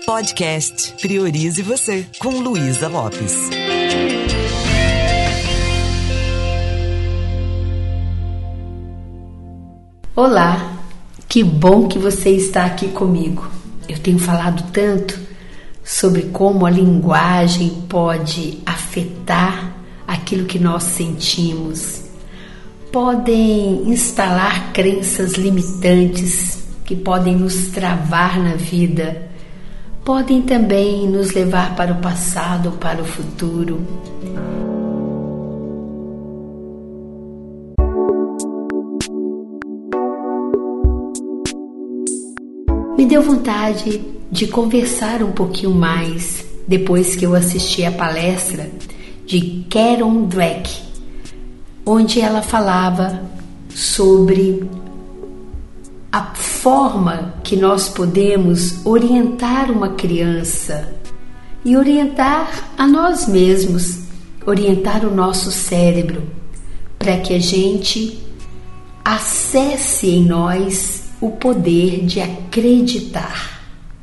Podcast Priorize Você, com Luísa Lopes. Olá, que bom que você está aqui comigo. Eu tenho falado tanto sobre como a linguagem pode afetar aquilo que nós sentimos. Podem instalar crenças limitantes que podem nos travar na vida. Podem também nos levar para o passado ou para o futuro. Me deu vontade de conversar um pouquinho mais depois que eu assisti a palestra de Carol Dweck, onde ela falava sobre a forma que nós podemos orientar uma criança e orientar a nós mesmos, orientar o nosso cérebro, para que a gente acesse em nós o poder de acreditar.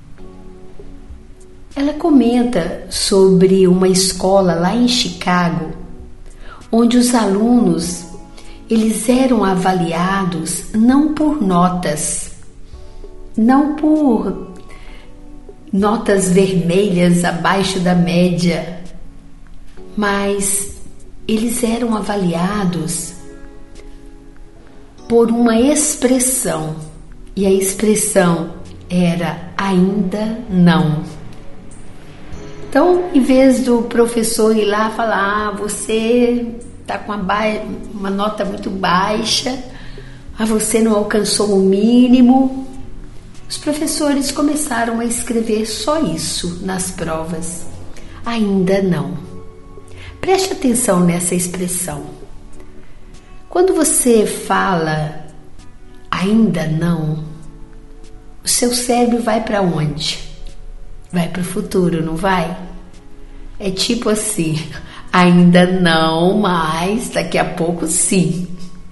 Ela comenta sobre uma escola lá em Chicago, onde os alunos eles eram avaliados não por notas, não por notas vermelhas abaixo da média, mas eles eram avaliados por uma expressão, e a expressão era ainda não. Então, em vez do professor ir lá falar, você está com uma nota muito baixa, você não alcançou o mínimo, os professores começaram a escrever só isso nas provas. Ainda não. Preste atenção nessa expressão. Quando você fala ainda não, o seu cérebro vai para onde? Vai para o futuro, não vai? É tipo assim, ainda não, mas daqui a pouco sim.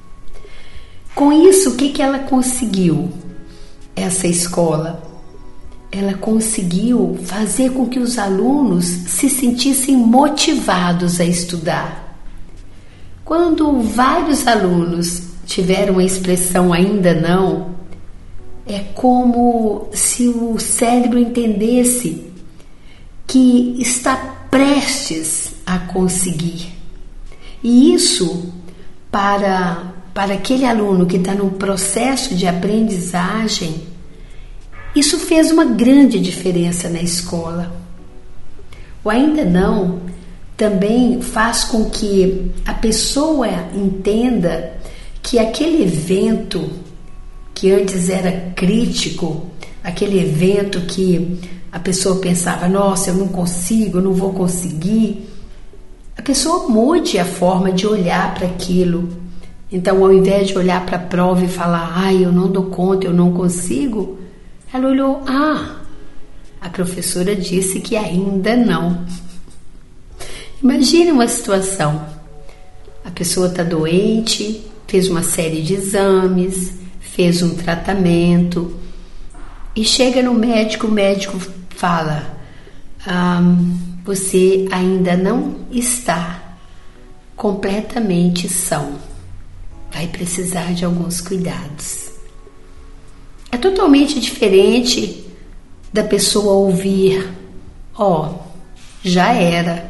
Com isso, o que ela conseguiu? Essa escola, ela conseguiu fazer com que os alunos se sentissem motivados a estudar. Quando vários alunos tiveram a expressão ainda não, é como se o cérebro entendesse que está prestes a conseguir. E isso, para aquele aluno que está num processo de aprendizagem, isso fez uma grande diferença na escola. O ainda não também faz com que a pessoa entenda que aquele evento que antes era crítico, aquele evento que a pessoa pensava, nossa, eu não consigo, eu não vou conseguir, a pessoa mude a forma de olhar para aquilo. Então, ao invés de olhar para a prova e falar, eu não dou conta, eu não consigo, ela olhou, a professora disse que ainda não. Imagine uma situação, a pessoa está doente, fez uma série de exames, fez um tratamento e chega no médico, o médico fala, você ainda não está completamente são, vai precisar de alguns cuidados. É totalmente diferente da pessoa ouvir, já era,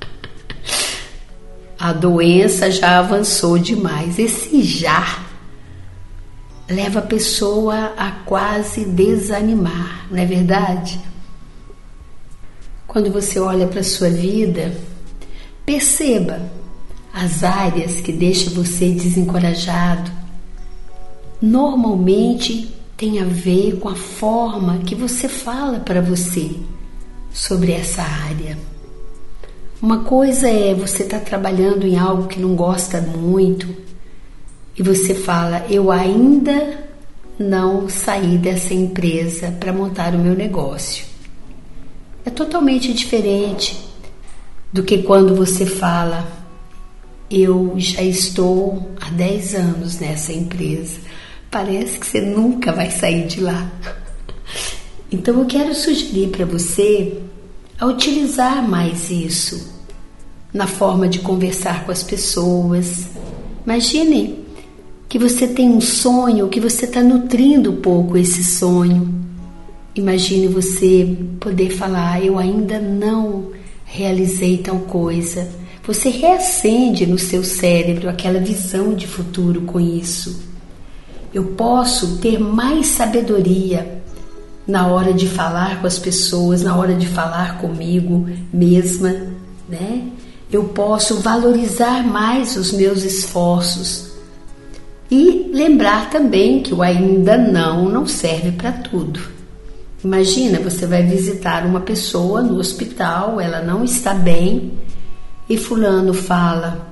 a doença já avançou demais. Esse já leva a pessoa a quase desanimar, não é verdade? Quando você olha para a sua vida, perceba as áreas que deixam você desencorajado. Normalmente tem a ver com a forma que você fala para você sobre essa área. Uma coisa é você estar trabalhando em algo que não gosta muito e você fala, eu ainda não saí dessa empresa para montar o meu negócio. É totalmente diferente do que quando você fala, eu já estou há 10 anos nessa empresa. Parece que você nunca vai sair de lá. Então eu quero sugerir para você a utilizar mais isso na forma de conversar com as pessoas. Imagine que você tem um sonho, que você está nutrindo um pouco esse sonho. Imagine você poder falar: eu ainda não realizei tal coisa. Você reacende no seu cérebro aquela visão de futuro com isso. Eu posso ter mais sabedoria na hora de falar com as pessoas, na hora de falar comigo mesma, né? Eu posso valorizar mais os meus esforços e lembrar também que o ainda não serve para tudo. Imagina, você vai visitar uma pessoa no hospital, ela não está bem e fulano fala: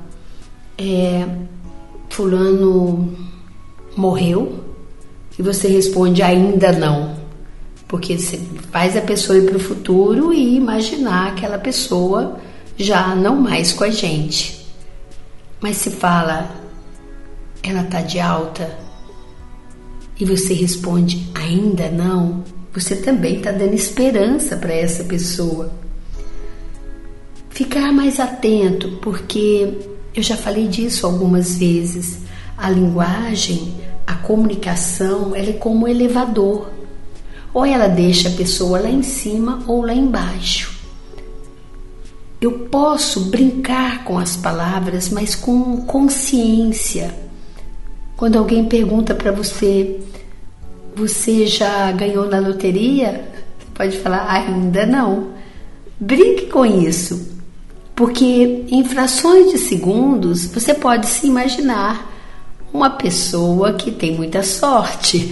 fulano morreu, e você responde: ainda não. Porque você faz a pessoa ir para o futuro e imaginar aquela pessoa já não mais com a gente. Mas se fala: ela está de alta, e você responde: ainda não, você também está dando esperança para essa pessoa. Ficar mais atento, porque eu já falei disso algumas vezes. A linguagem, a comunicação, ela é como um elevador. Ou ela deixa a pessoa lá em cima ou lá embaixo. Eu posso brincar com as palavras, mas com consciência. Quando alguém pergunta para você: você já ganhou na loteria? Pode falar: ainda não. Brinque com isso, porque em frações de segundos você pode se imaginar uma pessoa que tem muita sorte.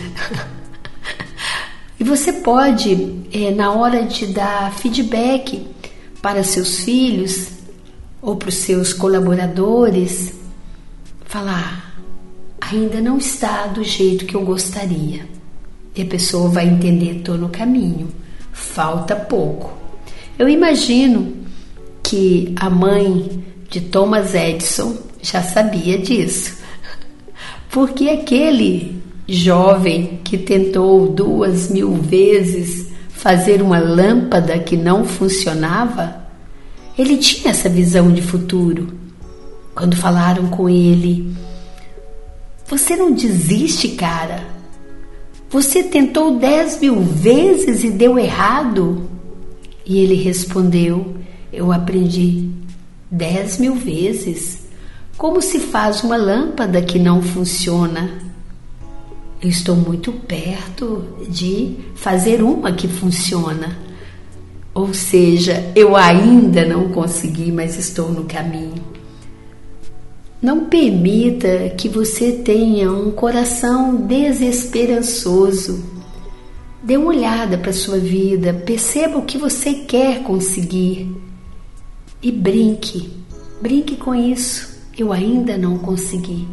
E você pode, na hora de dar feedback para seus filhos ou para os seus colaboradores, falar: ainda não está do jeito que eu gostaria. E a pessoa vai entender: estou no caminho, falta pouco. Eu imagino que a mãe de Thomas Edison já sabia disso, porque aquele jovem que tentou 2000 vezes fazer uma lâmpada que não funcionava, ele tinha essa visão de futuro. Quando falaram com ele: você não desiste, cara? Você tentou 10.000 vezes e deu errado? E ele respondeu: eu aprendi 10.000 vezes como se faz uma lâmpada que não funciona. Eu estou muito perto de fazer uma que funciona. Ou seja, eu ainda não consegui, mas estou no caminho. Não permita que você tenha um coração desesperançoso. Dê uma olhada para a sua vida, perceba o que você quer conseguir e brinque com isso. Eu ainda não consegui,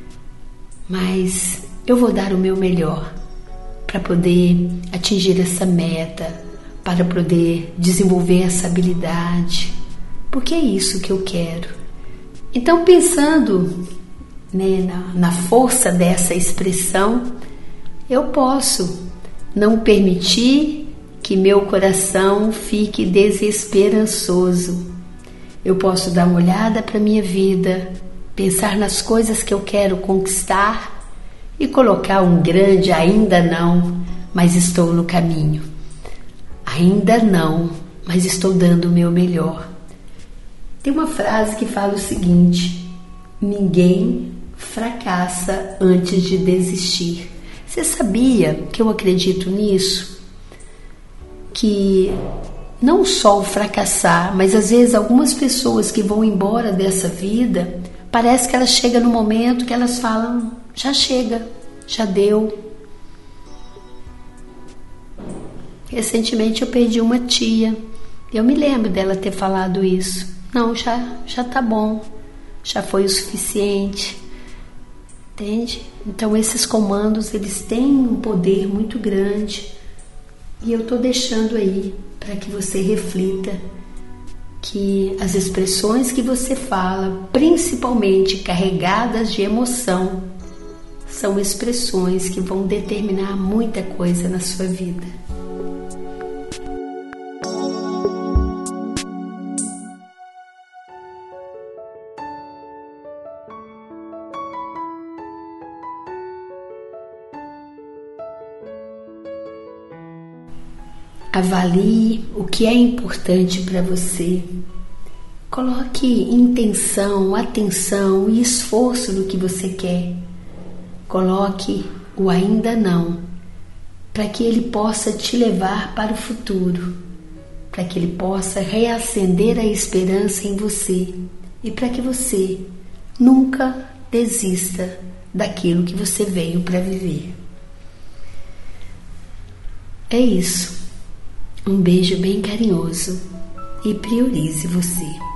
mas eu vou dar o meu melhor para poder atingir essa meta, para poder desenvolver essa habilidade, porque é isso que eu quero. Então, pensando, na força dessa expressão, eu posso não permitir que meu coração fique desesperançoso. Eu posso dar uma olhada para a minha vida, pensar nas coisas que eu quero conquistar e colocar um grande ainda não, mas estou no caminho. Ainda não, mas estou dando o meu melhor. Tem uma frase que fala o seguinte: ninguém fracassa antes de desistir. Você sabia que eu acredito nisso? Que não só o fracassar, mas às vezes algumas pessoas que vão embora dessa vida, parece que elas chegam no momento que elas falam: já chega, já deu. Recentemente eu perdi uma tia, eu me lembro dela ter falado isso: não, já tá bom, já foi o suficiente. Entende? Então esses comandos, eles têm um poder muito grande, e eu estou deixando aí para que você reflita que as expressões que você fala, principalmente carregadas de emoção, são expressões que vão determinar muita coisa na sua vida. Avalie o que é importante para você. Coloque intenção, atenção e esforço no que você quer. Coloque o ainda não, para que ele possa te levar para o futuro, para que ele possa reacender a esperança em você e para que você nunca desista daquilo que você veio para viver. É isso. Um beijo bem carinhoso e priorize você.